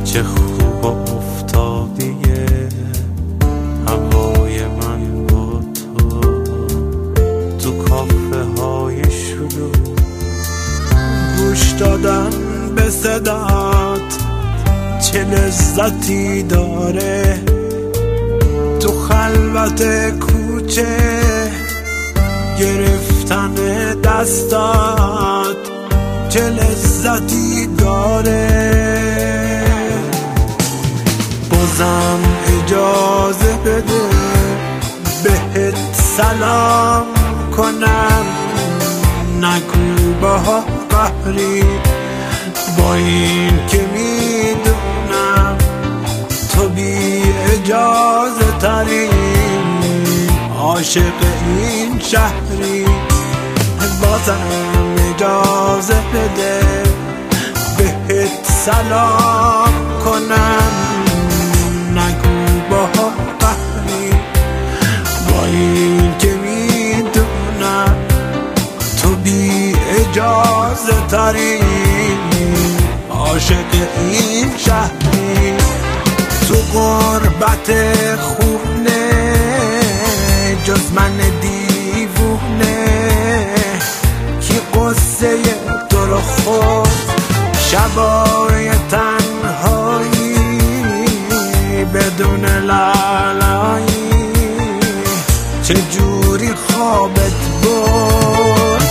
چه خوب افتادیه هوای من با تو کافه های شلوغ، گوش دادن به صدات چه لذتی داره، تو خلوت کوچه گرفتن دستات چه لذتی داره. بازم اجازه بده بهت سلام کنم، نگو با قهری با این که میدونم تو بی اجازه تری عاشق این شهری. بازم اجازه بده بهت سلام کنم، نگو با قهری با این که میدونم تو بی اجازه تری عاشق این شهری. تو غربت خونه جز من دیوونه کی قصه تو رو خود، شبای تنهایی بدون لالایی چجوری خوابت برد.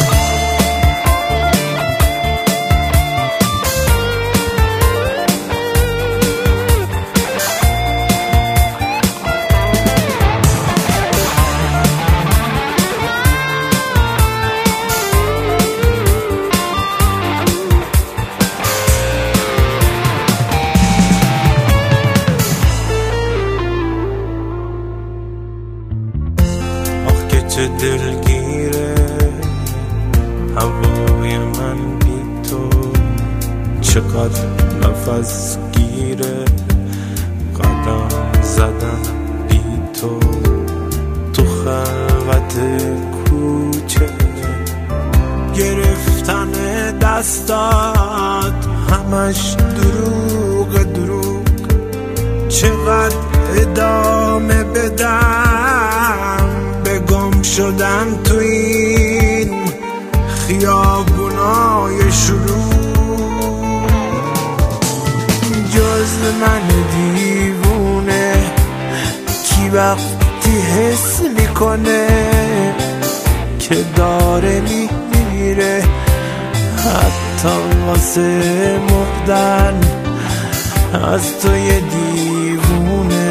چه دلگیره هوای من بی تو، چقدر نفس گیره قدم زدن بی تو، تو خلوت کوچه گرفتن دستات همش دروغ دروغ، چقدر ادامه بدم گم شدن تو این خیابونای شلوغ. جز من دیوونه کی وقتی حس میکنه که داره میمیره، حتی واسه مردن از تو یه دیوونه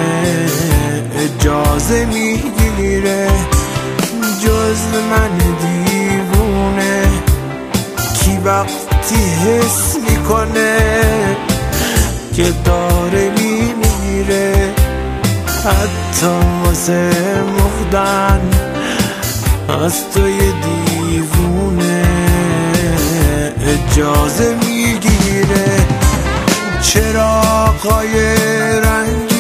اجازه میگیره. جز من دیوونه کی وقتی حس میکنه که داره میمیره، حتی واسه مردن از تو یه دیوونه اجازه میگیره. چراغای رنگی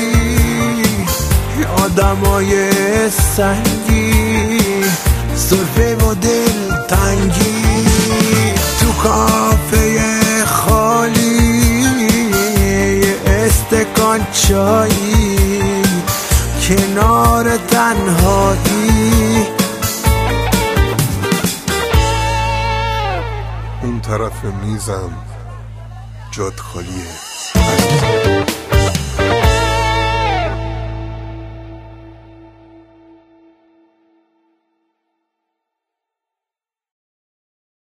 آدمای سنگی سرفه و دل تنگی تو کافه خالی استکان چایی کنار تنهایی. اون طرف میزم جاد خالیه.